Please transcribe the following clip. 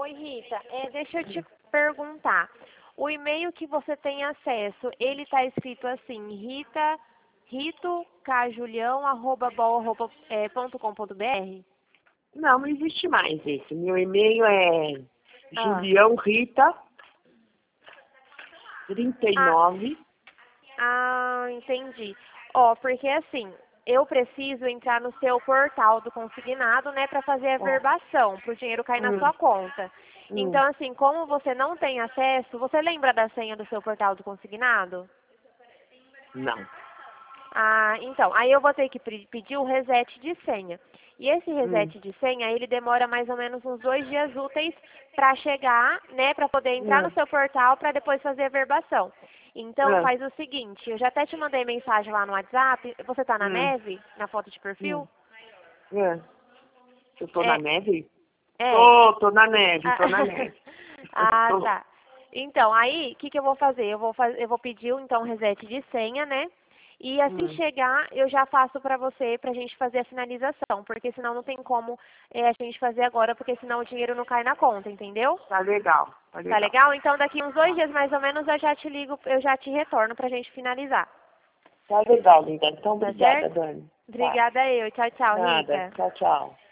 Oi, Rita. Deixa eu te perguntar. O e-mail que você tem acesso, ele está escrito assim, ritocajulião@bol.com.br? Não existe mais esse. Meu e-mail é Ah. juliãorita39. Entendi. Ó, porque assim, eu preciso entrar no seu portal do consignado, né, para fazer a verbação, para o dinheiro cair na sua conta. Então, assim, como você não tem acesso, você lembra da senha do seu portal do consignado? Não. Então, aí eu vou ter que pedir o reset de senha. E esse reset de senha, ele demora mais ou menos uns 2 dias úteis para chegar, né, para poder entrar no seu portal para depois fazer a verbação. Então, faz o seguinte, eu já até te mandei mensagem lá no WhatsApp, você tá na neve, na foto de perfil? Eu tô na neve? É. Tô na neve, tô na neve. Tá. Então, aí, o que eu vou fazer? Eu vou pedir, então, reset de senha, né? E assim chegar, eu já faço pra você, pra gente fazer a finalização. Porque senão não tem como a gente fazer agora, porque senão o dinheiro não cai na conta, entendeu? Tá legal. Tá legal? Então, daqui uns 2 dias, mais ou menos, eu já te ligo, eu já te retorno pra gente finalizar. Tá legal, linda. Então, Tá obrigada, certo? Dani. Obrigada eu. Tchau, tchau, Nada. Rita. Tchau, tchau.